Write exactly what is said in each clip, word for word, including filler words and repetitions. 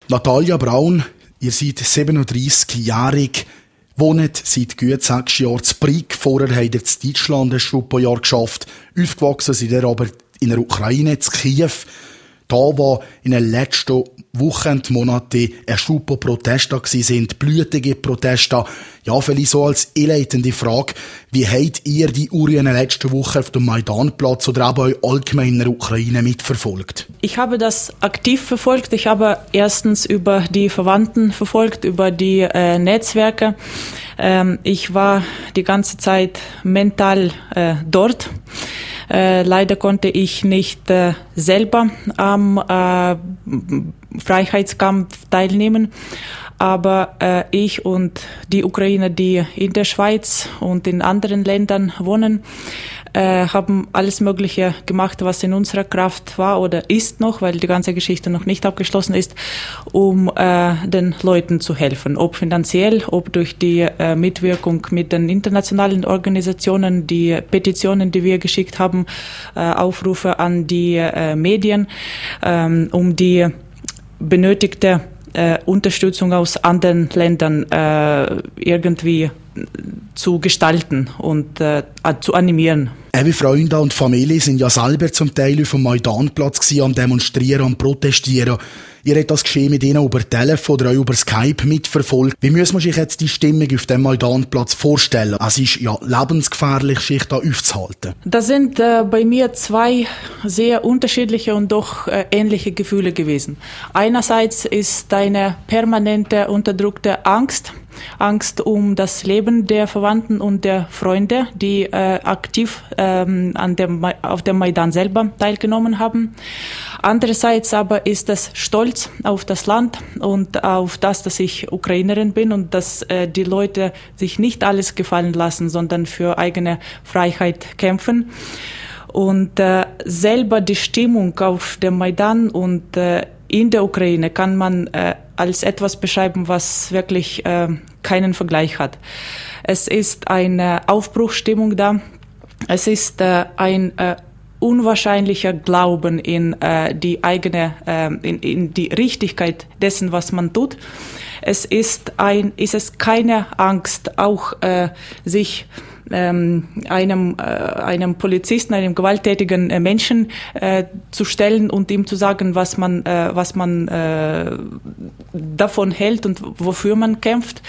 Natalia Braun, ihr seid siebenunddreissig-jährig, wohnt seit gut sechs Jahren in Brig. Vorher habt ihr in Deutschland ein Schwupperjahr geschafft. Aufgewachsen seid ihr aber in der Ukraine, in Kiew. Da, wo in den letzten Wochen und Monaten ein Schwupper Proteste sind, blutige Proteste. Ja, vielleicht so als einleitende Frage, wie habt ihr die Uri in den letzten Wochen auf dem Maidanplatz oder auch allgemein in der Ukraine mitverfolgt? Ich habe das aktiv verfolgt. Ich habe erstens über die Verwandten verfolgt, über die äh, Netzwerke. Ähm, ich war die ganze Zeit mental äh, dort. Äh, leider konnte ich nicht äh, selber am äh, Freiheitskampf teilnehmen, aber äh, ich und die Ukrainer, die in der Schweiz und in anderen Ländern wohnen, äh, haben alles Mögliche gemacht, was in unserer Kraft war oder ist noch, weil die ganze Geschichte noch nicht abgeschlossen ist, um äh, den Leuten zu helfen. Ob finanziell, ob durch die äh, Mitwirkung mit den internationalen Organisationen, die Petitionen, die wir geschickt haben, äh, Aufrufe an die äh, Medien, ähm, um die benötigte äh, Unterstützung aus anderen Ländern äh, irgendwie zu gestalten und äh, zu animieren. Eure Freunde und Familie sind ja selber zum Teil auf dem Maidanplatz gewesen, am Demonstrieren, am Protestieren. Ihr habt das Geschehen mit ihnen über Telefon oder auch über Skype mitverfolgt. Wie muss man sich jetzt die Stimmung auf dem Maidanplatz vorstellen? Es ist ja lebensgefährlich, sich da aufzuhalten. Das sind äh, bei mir zwei sehr unterschiedliche und doch äh, ähnliche Gefühle gewesen. Einerseits ist eine permanente unterdrückte Angst, Angst um das Leben der Verwandten und der Freunde, die äh, aktiv ähm, an dem, auf dem Maidan selber teilgenommen haben. Andererseits aber ist es Stolz auf das Land und auf das, dass ich Ukrainerin bin und dass äh, die Leute sich nicht alles gefallen lassen, sondern für eigene Freiheit kämpfen. Und äh, selber die Stimmung auf dem Maidan und äh, in der Ukraine kann man äh, als etwas beschreiben, was wirklich äh, keinen Vergleich hat. Es ist eine Aufbruchsstimmung da. Es ist äh, ein äh, unwahrscheinlicher Glauben in äh, die eigene, äh, in, in die Richtigkeit dessen, was man tut. Es ist ein, ist es keine Angst, auch äh, sich ähm, einem äh, einem Polizisten, einem gewalttätigen äh, Menschen äh, zu stellen und ihm zu sagen, was man äh, was man äh, davon hält und wofür man kämpft.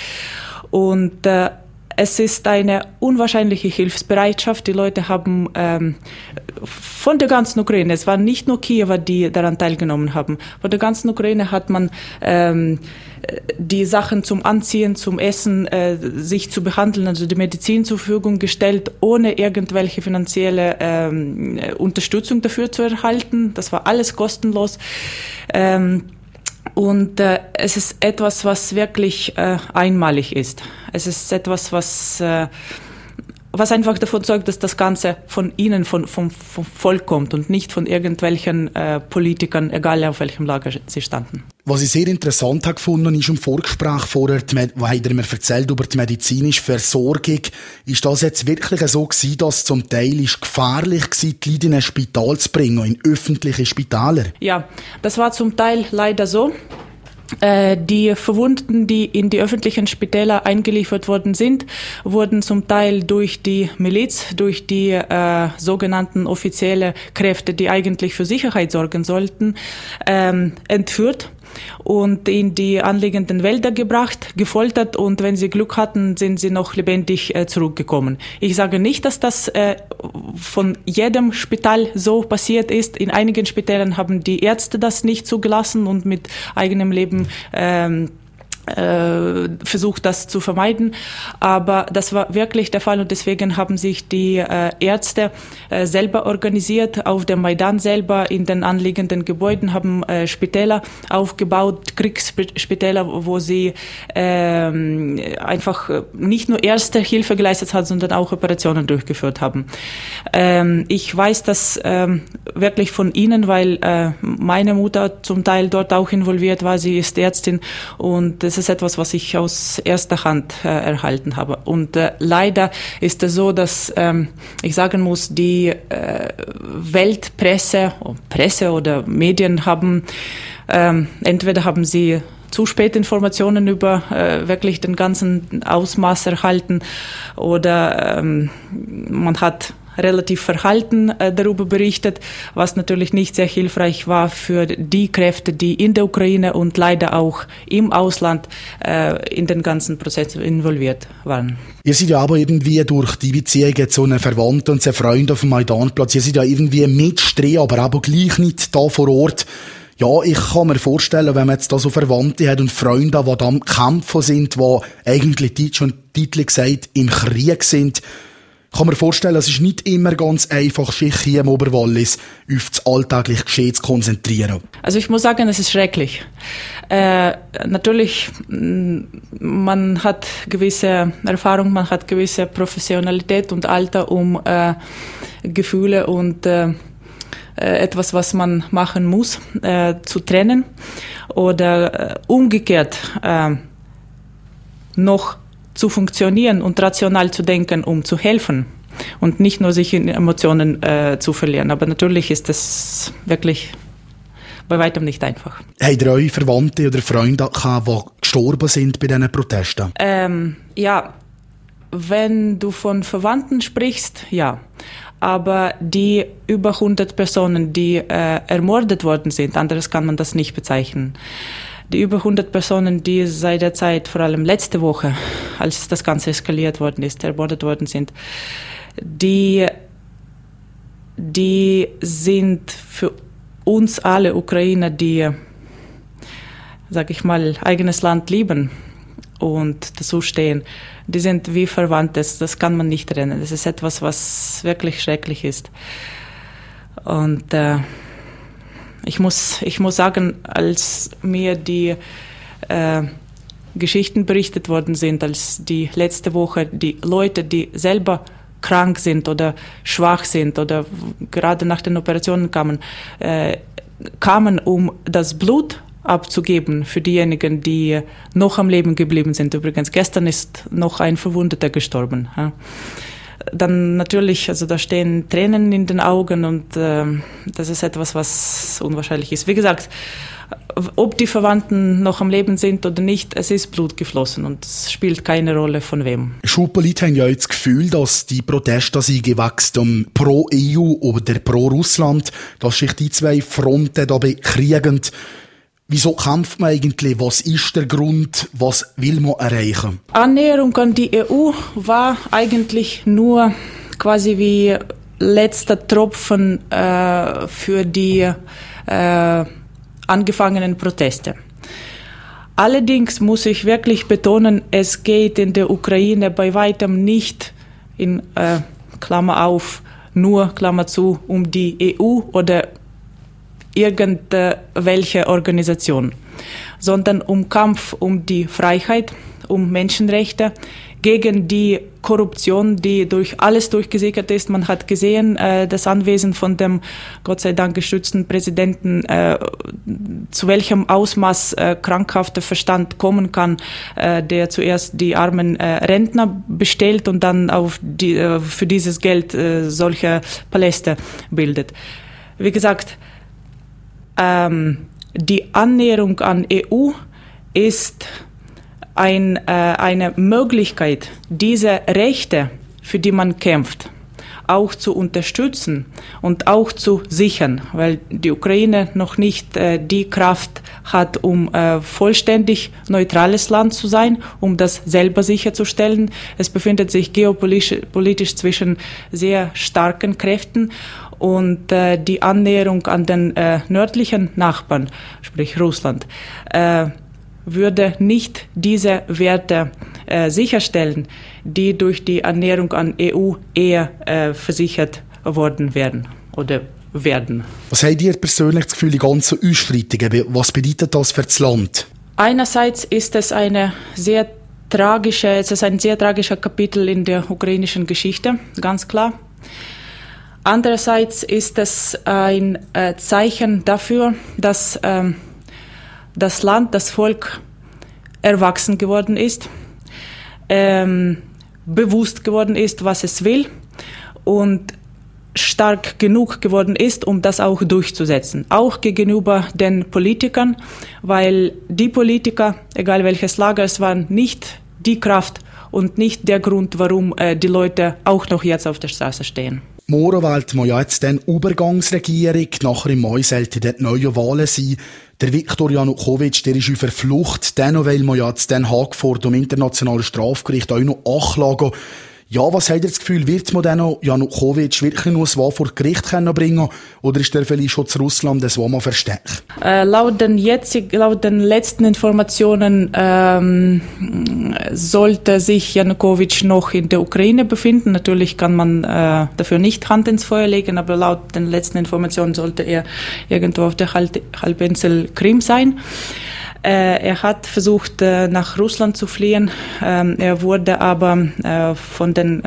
Und äh, es ist eine unwahrscheinliche Hilfsbereitschaft. Die Leute haben ähm, von der ganzen Ukraine, es waren nicht nur Kiewer, die daran teilgenommen haben, von der ganzen Ukraine hat man ähm, die Sachen zum Anziehen, zum Essen, äh, sich zu behandeln, also die Medizin zur Verfügung gestellt, ohne irgendwelche finanzielle ähm, Unterstützung dafür zu erhalten. Das war alles kostenlos. Ähm, Und äh, es ist etwas, was wirklich äh, einmalig ist. Es ist etwas, was, äh, was einfach davon zeugt, dass das Ganze von ihnen, von, vom, vom Volk kommt und nicht von irgendwelchen äh, Politikern, egal auf welchem Lager sie standen. Was ich sehr interessant habe gefunden, ist im Vorgespräch vorher, wo habt ihr mir erzählt über die medizinische Versorgung. Ist das jetzt wirklich so gewesen, dass zum Teil ist gefährlich war, die Leute in ein Spital zu bringen, in öffentliche Spitäler? Ja, das war zum Teil leider so. Die Verwundeten, die in die öffentlichen Spitäler eingeliefert worden sind, wurden zum Teil durch die Miliz, durch die äh, sogenannten offizielle Kräfte, die eigentlich für Sicherheit sorgen sollten, ähm, entführt und in die anliegenden Wälder gebracht, gefoltert, und wenn sie Glück hatten, sind sie noch lebendig äh, zurückgekommen. Ich sage nicht, dass das äh, von jedem Spital so passiert ist. In einigen Spitälern haben die Ärzte das nicht zugelassen und mit eigenem Leben ähm, äh, versucht, das zu vermeiden. Aber das war wirklich der Fall und deswegen haben sich die äh, Ärzte äh, selber organisiert, auf dem Maidan selber, in den anliegenden Gebäuden, haben äh, Spitäler aufgebaut, Kriegsspitäler, wo sie äh, einfach nicht nur erste Hilfe geleistet haben, sondern auch Operationen durchgeführt haben. Ähm, ich weiß das ähm, wirklich von ihnen, weil äh, meine Mutter zum Teil dort auch involviert war. Sie ist Ärztin und es das ist etwas, was ich aus erster Hand äh, erhalten habe. Und äh, leider ist es so, dass ähm, ich sagen muss, die äh, Weltpresse, Presse oder Medien haben ähm, entweder haben sie zu spät Informationen über äh, wirklich den ganzen Ausmaß erhalten oder ähm, man hat relativ verhalten äh, darüber berichtet, was natürlich nicht sehr hilfreich war für die Kräfte, die in der Ukraine und leider auch im Ausland äh, in den ganzen Prozess involviert waren. Ihr seid ja aber irgendwie durch die Beziehungen zu einem Verwandten und zu einem Freund auf dem Maidanplatz, ihr seid ja irgendwie mitstreben, aber aber gleich nicht da vor Ort. Ja, ich kann mir vorstellen, wenn man jetzt da so Verwandte hat und Freunde, die da am Kämpfen sind, die eigentlich Deutsch und Titel gesagt im Krieg sind, kann man vorstellen, es ist nicht immer ganz einfach, sich hier im Oberwallis auf das alltägliche Geschehen zu konzentrieren. Also ich muss sagen, es ist schrecklich. Äh, natürlich, man hat gewisse Erfahrung, man hat gewisse Professionalität und Alter, um äh, Gefühle und äh, etwas, was man machen muss, äh, zu trennen oder äh, umgekehrt äh, noch zu funktionieren und rational zu denken, um zu helfen und nicht nur sich in Emotionen äh, zu verlieren. Aber natürlich ist das wirklich bei weitem nicht einfach. Habt ihr eure Verwandte oder Freunde gehabt, die gestorben sind bei diesen Protesten? Ähm, ja, wenn du von Verwandten sprichst, ja. Aber die über hundert Personen, die äh, ermordet worden sind, anderes kann man das nicht bezeichnen. Die über hundert Personen, die seit der Zeit, vor allem letzte Woche, als das Ganze eskaliert worden ist, ermordet worden sind, die, die sind für uns alle Ukrainer, die, sag ich mal, eigenes Land lieben und dazu stehen, die sind wie Verwandtes, das kann man nicht trennen. Das ist etwas, was wirklich schrecklich ist. Und äh, ich muss, ich muss sagen, als mir die äh, Geschichten berichtet worden sind, als die letzte Woche die Leute, die selber krank sind oder schwach sind oder gerade nach den Operationen kamen, äh, kamen, um das Blut abzugeben für diejenigen, die noch am Leben geblieben sind. Übrigens, gestern ist noch ein Verwundeter gestorben. Ja. Dann natürlich, also da stehen Tränen in den Augen und äh, das ist etwas, was unwahrscheinlich ist. Wie gesagt, ob die Verwandten noch am Leben sind oder nicht, es ist Blut geflossen und es spielt keine Rolle von wem. Schuppenleute haben ja jetzt das Gefühl, dass die Proteste sich gewachsen um pro E U oder pro Russland, dass sich die zwei Fronten da bekriegen. Wieso kämpft man eigentlich? Was ist der Grund? Was will man erreichen? Annäherung an die E U war eigentlich nur quasi wie letzter Tropfen äh, für die äh, angefangenen Proteste. Allerdings muss ich wirklich betonen, es geht in der Ukraine bei weitem nicht in äh, Klammer auf, nur Klammer zu, um die E U oder irgendwelche Organisation, sondern um Kampf um die Freiheit, um Menschenrechte, gegen die Korruption, die durch alles durchgesickert ist. Man hat gesehen, äh, das Anwesen von dem Gott sei Dank geschützten Präsidenten, äh, zu welchem Ausmaß äh, krankhafter Verstand kommen kann, äh, der zuerst die armen äh, Rentner bestellt und dann auf die, äh, für dieses Geld äh, solche Paläste bildet. Wie gesagt, ähm, die Annäherung an E U ist Ein, äh, eine Möglichkeit, diese Rechte, für die man kämpft, auch zu unterstützen und auch zu sichern, weil die Ukraine noch nicht äh, die Kraft hat, um äh, vollständig neutrales Land zu sein, um das selber sicherzustellen. Es befindet sich geopolitisch politisch zwischen sehr starken Kräften und äh, die Annäherung an den äh, nördlichen Nachbarn, sprich Russland, äh, würde nicht diese Werte äh, sicherstellen, die durch die Annäherung an E U eher äh, versichert worden werden oder werden. Was habt ihr persönlich das Gefühl, die ganzen Ausschreitungen, was bedeutet das für das Land? Einerseits ist es eine sehr tragische, es ist ein sehr tragischer Kapitel in der ukrainischen Geschichte, ganz klar. Andererseits ist es ein äh, Zeichen dafür, dass ähm, das Land, das Volk erwachsen geworden ist, ähm, bewusst geworden ist, was es will und stark genug geworden ist, um das auch durchzusetzen. Auch gegenüber den Politikern, weil die Politiker, egal welches Lager es waren, nicht die Kraft und nicht der Grund, warum äh, die Leute auch noch jetzt auf der Straße stehen. Morgen wählt man ja jetzt dann Übergangsregierung. Nachher im Mai sollten dort neue Wahlen sein. Der Viktor Janukowitsch, der ist auf Flucht. Dennoch will man ja jetzt Den Haag vor dem Internationalen Strafgericht auch noch anklagen. Ja, was habt ihr das Gefühl, wird man dann noch Janukowitsch wirklich nur das Wahl vor Gericht können bringen oder ist der vielleicht schon zu Russland das Wahl mal versteckt? Äh, laut den jetzig, laut den letzten Informationen ähm, sollte sich Janukowitsch noch in der Ukraine befinden. Natürlich kann man äh, dafür nicht Hand ins Feuer legen, aber laut den letzten Informationen sollte er irgendwo auf der Halbinsel Krim sein. Er hat versucht, nach Russland zu fliehen. Er wurde aber von den,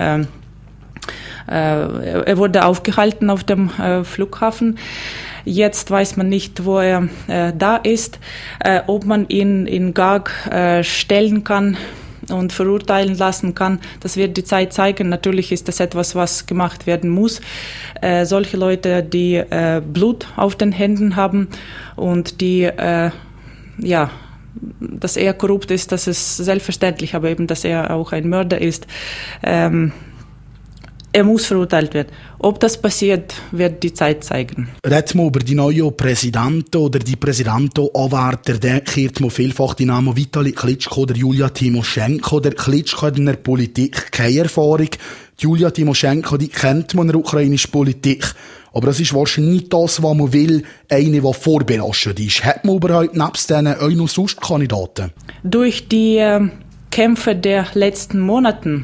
er wurde aufgehalten auf dem Flughafen. Jetzt weiß man nicht, wo er da ist, ob man ihn in Gag stellen kann und verurteilen lassen kann. Das wird die Zeit zeigen. Natürlich ist das etwas, was gemacht werden muss. Äh, solche Leute, die äh, Blut auf den Händen haben und die äh, ja, dass er korrupt ist, das ist selbstverständlich, aber eben, dass er auch ein Mörder ist. Ähm, er muss verurteilt werden. Ob das passiert, wird die Zeit zeigen. Reden wir über die neuen Präsidenten oder die Präsidentenanwärter, der kehrt man vielfach die Namen Vitali Klitschko oder Julia Timoschenko. Der Klitschko hat in der Politik keine Erfahrung. Die Julia Timoschenko, die kennt man in der ukrainischen Politik. Aber das ist wahrscheinlich nicht das, was man will, eine, die vorbelastet ist. Hat man überhaupt nebst denen auch noch sonst Kandidaten? Durch die äh, Kämpfe der letzten Monate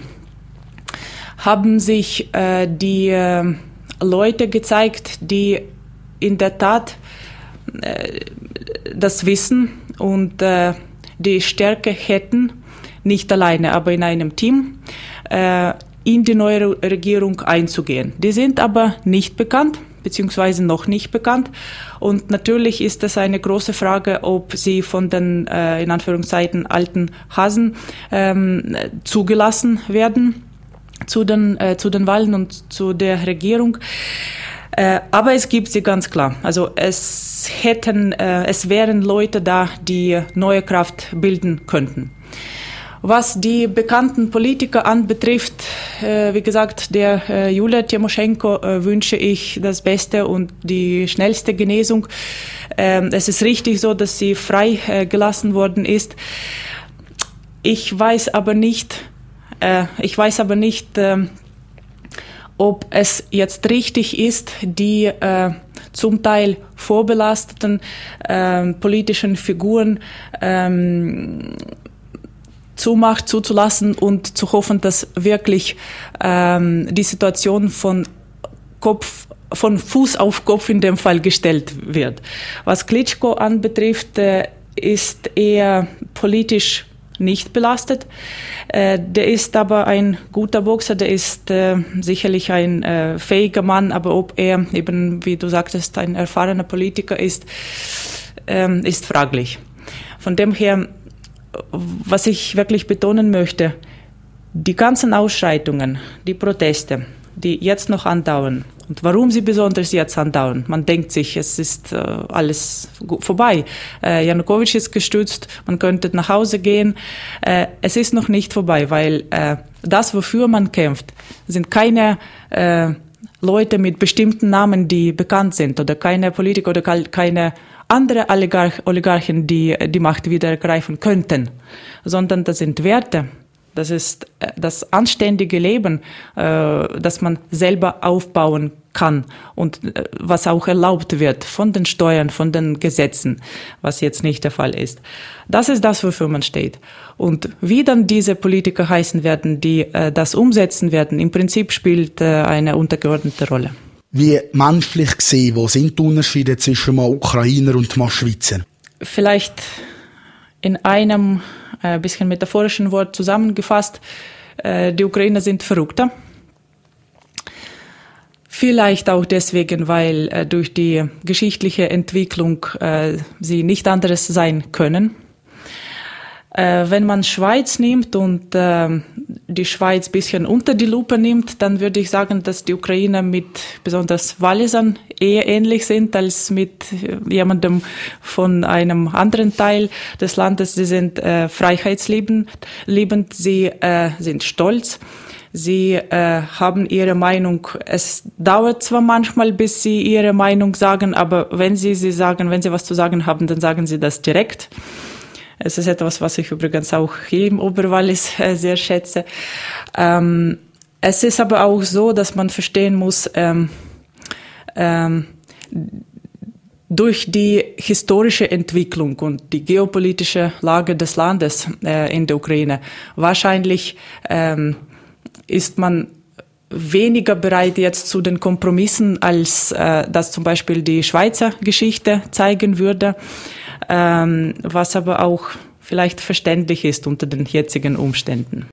haben sich äh, die äh, Leute gezeigt, die in der Tat äh, das Wissen und äh, die Stärke hätten, nicht alleine, aber in einem Team, äh, in die neue Regierung einzugehen. Die sind aber nicht bekannt, beziehungsweise noch nicht bekannt. Und natürlich ist das eine große Frage, ob sie von den, äh, in Anführungszeichen, alten Hasen ähm, zugelassen werden zu den, äh, zu den Wahlen und zu der Regierung. Äh, aber es gibt sie ganz klar. Also es hätten, äh, es wären Leute da, die neue Kraft bilden könnten. Was die bekannten Politiker anbetrifft, äh, wie gesagt, der äh, Julia Timoschenko äh, wünsche ich das Beste und die schnellste Genesung. Ähm, es ist richtig so, dass sie frei äh, gelassen worden ist. Ich weiß aber nicht, äh, ich weiß aber nicht, äh, ob es jetzt richtig ist, die äh, zum Teil vorbelasteten äh, politischen Figuren ähm, Zumacht zuzulassen und zu hoffen, dass wirklich ähm, die Situation von Kopf, von Fuß auf Kopf in dem Fall gestellt wird. Was Klitschko anbetrifft, äh, ist er politisch nicht belastet. Äh, der ist aber ein guter Boxer, der ist äh, sicherlich ein äh, fähiger Mann, aber ob er eben, wie du sagtest, ein erfahrener Politiker ist, äh, ist fraglich. Von dem her, was ich wirklich betonen möchte, die ganzen Ausschreitungen, die Proteste, die jetzt noch andauern, und warum sie besonders jetzt andauern, man denkt sich, es ist äh, alles vorbei. Äh, Janukowitsch ist gestützt, man könnte nach Hause gehen. Äh, es ist noch nicht vorbei, weil äh, das, wofür man kämpft, sind keine äh, Leute mit bestimmten Namen, die bekannt sind, oder keine Politiker oder keine andere Oligarch, Oligarchen, die die Macht wieder ergreifen könnten, sondern das sind Werte. Das ist das anständige Leben, äh, das man selber aufbauen kann und äh, was auch erlaubt wird von den Steuern, von den Gesetzen, was jetzt nicht der Fall ist. Das ist das, wofür man steht. Und wie dann diese Politiker heißen werden, die äh, das umsetzen werden, im Prinzip spielt äh, eine untergeordnete Rolle. Wie menschlich gesehen, wo sind die Unterschiede zwischen mal Ukrainer und mal Schweizer? Vielleicht in einem ein bisschen metaphorischen Wort zusammengefasst, die Ukrainer sind verrückter. Vielleicht auch deswegen, weil durch die geschichtliche Entwicklung sie nicht anderes sein können. Äh, wenn man Schweiz nimmt und äh, die Schweiz ein bisschen unter die Lupe nimmt, dann würde ich sagen, dass die Ukrainer mit besonders Wallisern eher ähnlich sind als mit jemandem von einem anderen Teil des Landes. Sie sind äh, freiheitsliebend, liebend, sie äh, sind stolz. Sie äh, haben ihre Meinung. Es dauert zwar manchmal, bis sie ihre Meinung sagen, aber wenn sie sie sagen, wenn sie was zu sagen haben, dann sagen sie das direkt. Es ist etwas, was ich übrigens auch hier im Oberwallis äh, sehr schätze. Ähm, es ist aber auch so, dass man verstehen muss, ähm, ähm, durch die historische Entwicklung und die geopolitische Lage des Landes äh, in der Ukraine wahrscheinlich ähm, ist man weniger bereit jetzt zu den Kompromissen, als äh, das zum Beispiel die Schweizer Geschichte zeigen würde, ähm, was aber auch vielleicht verständlich ist unter den jetzigen Umständen.